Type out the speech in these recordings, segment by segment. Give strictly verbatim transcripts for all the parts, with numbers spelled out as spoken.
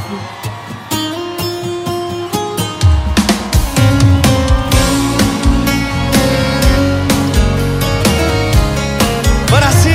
Bora sim!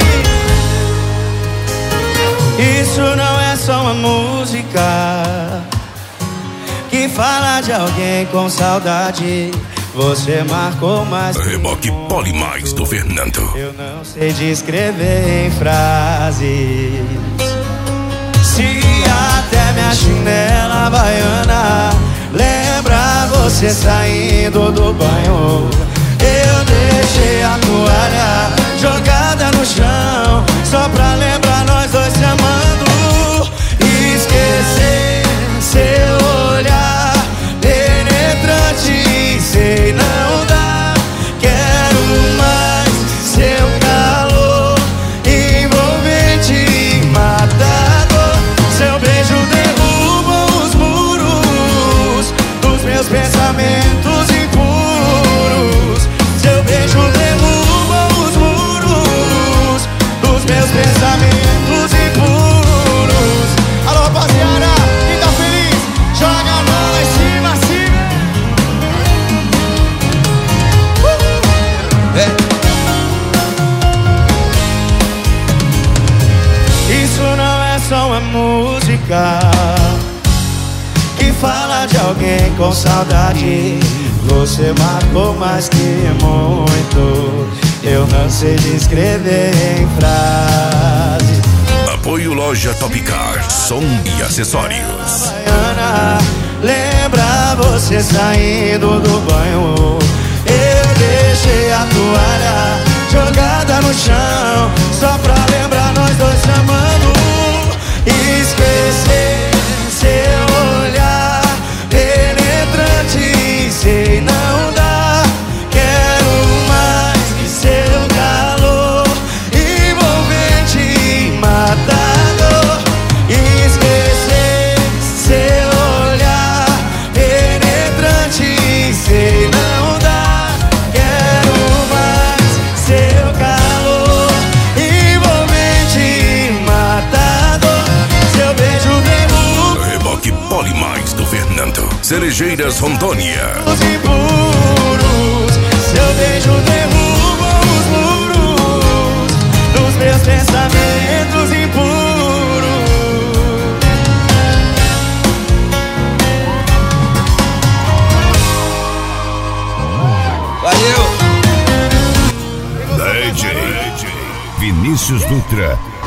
Isso não é só uma música que fala de alguém com saudade. Você marcou mais. Reboque Polimais do Fernando. Eu não sei descrever em frases. Se até minha chinela havaiana lembra você saindo do banho, eu deixei a toalha jogada no chão só pra lembrar nós dois se amando. E esquecer seu olhar penetrante, sei não dá. Quero mais seu calor envolvente, matador. Seu beijo derruba os muros dos meus pensamentos impuros. Seu beijo derruba os muros dos meus pensamentos impuros. Alô, rapaziada, quem tá feliz, joga a mão lá em cima, assim. Uh! É. Isso não é só uma música que fala de alguém com saudade. Você marcou mais que muito, eu não sei descrever em frases. Apoio Loja Topcar, som e acessórios. Baiana, lembra você saindo do banho, eu deixei a toalha jogada no chão só pra lembrar nós dois se amando. E esquecer seu olhar penetrante, sei não dá. Quero mais seu calor envolvente, matador. E esquecer seu olhar penetrante, sei não dá. Quero mais seu calor envolvente, matador. Seu beijo derruba Reboque Polimais do Fernando. Cerejeiras Rondônia. os impuros. Seu beijo derruba os muros dos meus pensamentos impuros. D J Vinícius Dutra